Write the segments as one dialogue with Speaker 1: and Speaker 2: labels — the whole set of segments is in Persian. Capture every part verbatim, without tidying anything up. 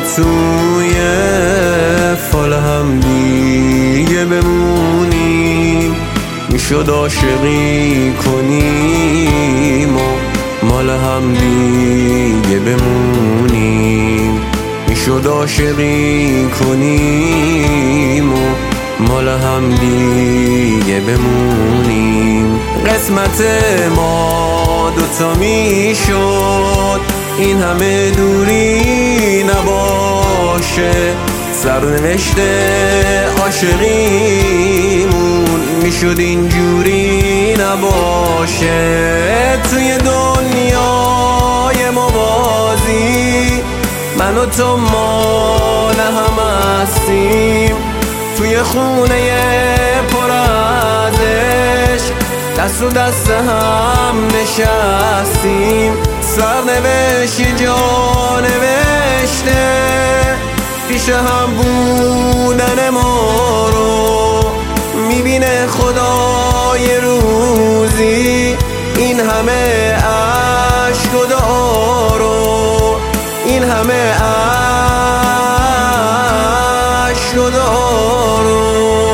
Speaker 1: توی فال هم دیگه بمونیم، میشد عاشقی کنیم و مال هم دیگه بمونیم، میشد عاشقی کنیم و مال هم دیگه بمونیم. قسمت ما دوتا میشد این همه دوری نباشه، سرنوشت عاشقیمون میشد اینجوری نباشه. توی دنیای موازی من و تو مال هم هستیم، توی خونه پر از عشق دست و دست هم نشستیم. سرنوشت جا نوشته پیش هم بودن ما رو، میبینه خدا یه روزی این همه عشق و دعا رو، این همه عشق و دعا رو.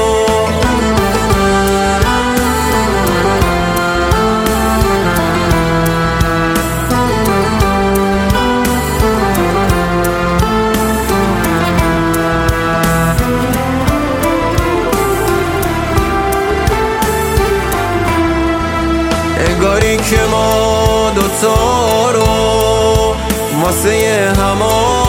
Speaker 1: انگاری که ما دوتا رو واسه هم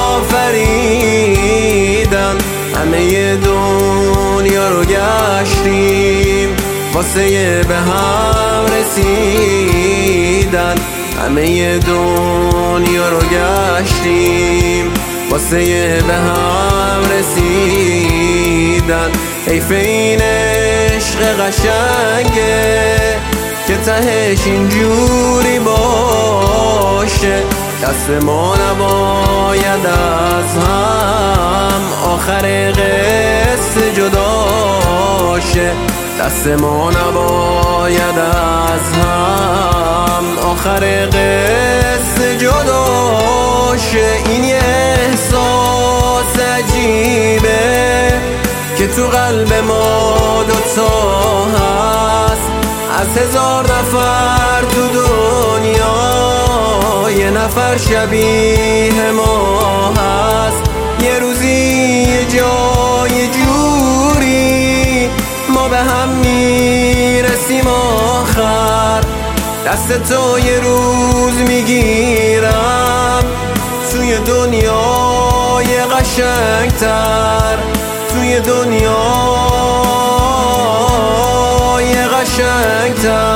Speaker 1: آفریدن، همه دنیا رو گشتیم واسه به هم رسیدن، همه دنیا رو گشتیم واسه به هم رسیدن. حیف این عشق قشنگه که تهش اینجوری باشه، دست ما نباید از هم آخر قصه جداشه، دست ما نباید از هم آخر قصه جداشه. این یه احساس عجیبه که تو قلب ما دوتا هست، از هزار نفر تو دنیا یه نفر شبیه ما هست. یه روزی یه جا یه جوری ما به هم میرسیم آخر، دست تو یه روز میگیرم توی دنیای قشنگتر، توی دنیای قشنگتر.